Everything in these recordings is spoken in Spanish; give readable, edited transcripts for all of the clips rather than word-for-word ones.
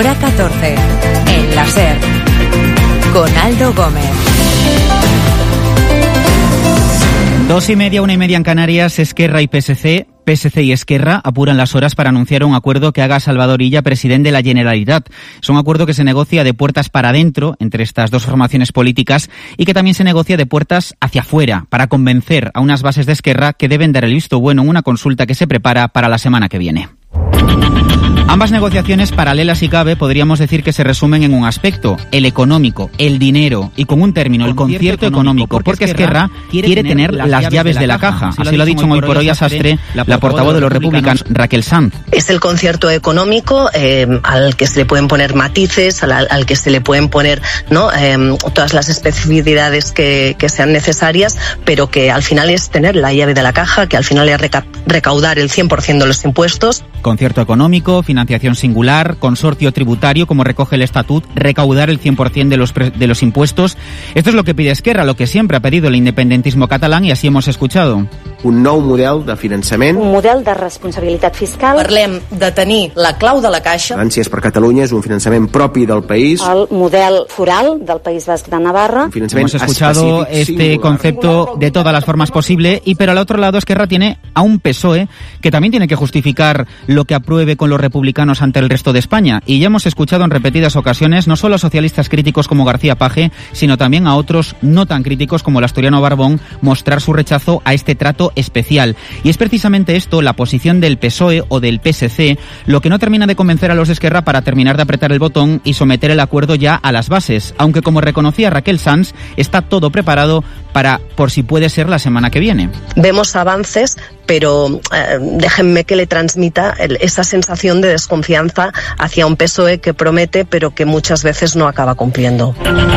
Hora 14, en la SER, con Aldo Gómez. 2:30, 1:30 en Canarias. Esquerra y PSC y Esquerra apuran las horas para anunciar un acuerdo que haga Salvador Illa presidente de la Generalitat. Es un acuerdo que se negocia de puertas para adentro entre estas dos formaciones políticas y que también se negocia de puertas hacia afuera para convencer a unas bases de Esquerra que deben dar el visto bueno en una consulta que se prepara para la semana que viene. Ambas negociaciones, paralelas si cabe, podríamos decir que se resumen en un aspecto, el económico, el dinero, y con un término, el concierto económico, porque Esquerra quiere tener las llaves de la caja. Así lo ha dicho en Hoy por Hoy a Sastre la portavoz de los republicanos, Raquel Sanz. Es el concierto económico al que se le pueden poner matices, al que se le pueden poner todas las especificidades que sean necesarias, pero que al final es tener la llave de la caja, que al final es recaudar el 100% de los impuestos. Concierto económico, financiación singular, consorcio tributario, como recoge el Estatut, recaudar el 100% de los impuestos. Esto es lo que pide Esquerra, lo que siempre ha pedido el independentismo catalán, y así hemos escuchado. Un nou model de finançament. Un model de responsabilitat fiscal. Parlem de tenir la clau de la caixa. Gràcies per Catalunya, és un finançament propi del país. El model foral del País Basc de Navarra. Hemos escuchado este concepto de todas las formas posibles, y pero al otro lado Esquerra tiene a un PSOE que también tiene que justificar lo que apruebe con los republicanos ante el resto de España. Y ya hemos escuchado en repetidas ocasiones no solo a socialistas críticos como García Page, sino también a otros no tan críticos como el asturiano Barbón mostrar su rechazo a este trato especial. Y es precisamente esto, la posición del PSOE o del PSC, lo que no termina de convencer a los de Esquerra para terminar de apretar el botón y someter el acuerdo ya a las bases. Aunque, como reconocía Raquel Sanz, está todo preparado para, por si puede ser, la semana que viene. Vemos avances, pero déjenme que le transmita esa sensación de desconfianza hacia un PSOE que promete, pero que muchas veces no acaba cumpliendo.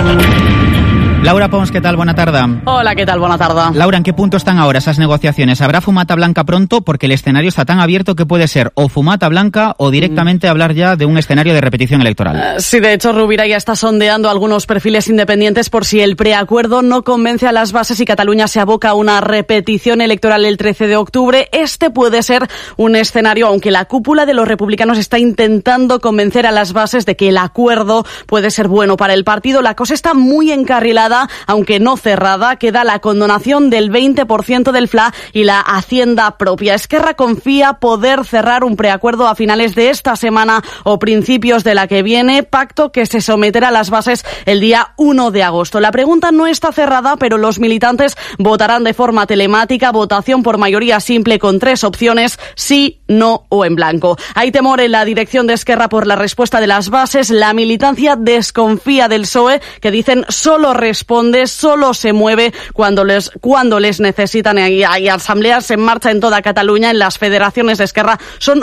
Laura Pons, ¿qué tal? Buena tarde. Hola, ¿qué tal? Buena tarde. Laura, ¿en qué punto están ahora esas negociaciones? ¿Habrá fumata blanca pronto? Porque el escenario está tan abierto que puede ser o fumata blanca o directamente hablar ya de un escenario de repetición electoral. Sí, de hecho, Rovira ya está sondeando algunos perfiles independientes por si el preacuerdo no convence a las bases y Cataluña se aboca a una repetición electoral el 13 de octubre. Este puede ser un escenario, aunque la cúpula de los republicanos está intentando convencer a las bases de que el acuerdo puede ser bueno para el partido. La cosa está muy encarrilada, aunque no cerrada. Queda la condonación del 20% del FLA y la hacienda propia. Esquerra confía poder cerrar un preacuerdo a finales de esta semana o principios de la que viene, pacto que se someterá a las bases el día 1 de agosto. La pregunta no está cerrada, pero los militantes votarán de forma telemática, votación por mayoría simple con 3 opciones, sí, no o en blanco. Hay temor en la dirección de Esquerra por la respuesta de las bases. La militancia desconfía del PSOE, que dicen solo responde, solo se mueve cuando les necesitan. Hay asambleas en marcha en toda Cataluña, en las federaciones de Esquerra. Son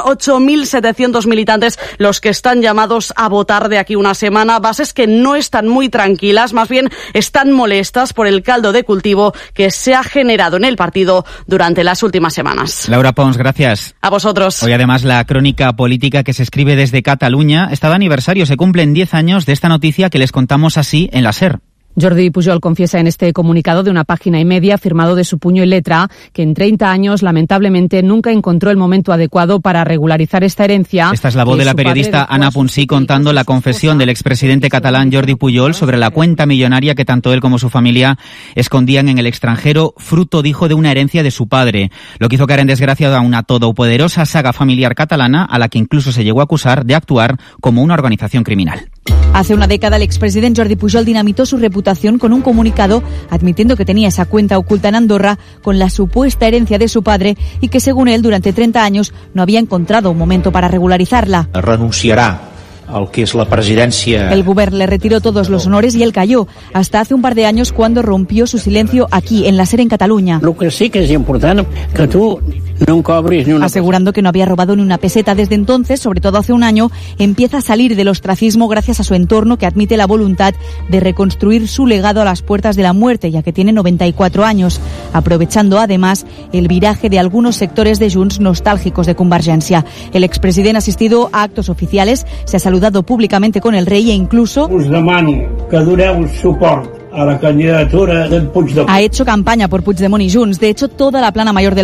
8.700 militantes los que están llamados a votar de aquí una semana. Bases que no están muy tranquilas, más bien están molestas por el caldo de cultivo que se ha generado en el partido durante las últimas semanas. Laura Pons, gracias. A vosotros. Hoy además la crónica política que se escribe desde Cataluña está de aniversario. Se cumplen 10 años de esta noticia que les contamos así en la SER. Jordi Pujol confiesa en este comunicado de una página y media firmado de su puño y letra que en 30 años lamentablemente nunca encontró el momento adecuado para regularizar esta herencia. Esta es la voz de la periodista Ana Ponsí contando la confesión del expresidente catalán Jordi Pujol sobre la cuenta millonaria que tanto él como su familia escondían en el extranjero, fruto, dijo, de una herencia de su padre. Lo que hizo caer en desgracia a una todopoderosa saga familiar catalana a la que incluso se llegó a acusar de actuar como una organización criminal. Hace una década el expresidente Jordi Pujol dinamitó su reputación con un comunicado admitiendo que tenía esa cuenta oculta en Andorra con la supuesta herencia de su padre y que, según él, durante 30 años no había encontrado un momento para regularizarla. Renunciará al que es la presidencia. El govern le retiró todos los honores y él cayó, hasta hace un par de años cuando rompió su silencio aquí, en la SER en Cataluña. Lo que sí que es importante que tú no cobres ni una... Asegurando que no había robado ni una peseta. Desde entonces, sobre todo hace un año, empieza a salir del ostracismo gracias a su entorno, que admite la voluntad de reconstruir su legado a las puertas de la muerte, ya que tiene 94 años, aprovechando además el viraje de algunos sectores de Junts nostálgicos de Convergència. El expresidente ha asistido a actos oficiales, se ha saludado públicamente con el rey e incluso us demano que doneu suport a la candidatura del Puigdemont. Ha hecho campaña por Puigdemont y Junts. De hecho, toda la plana mayor de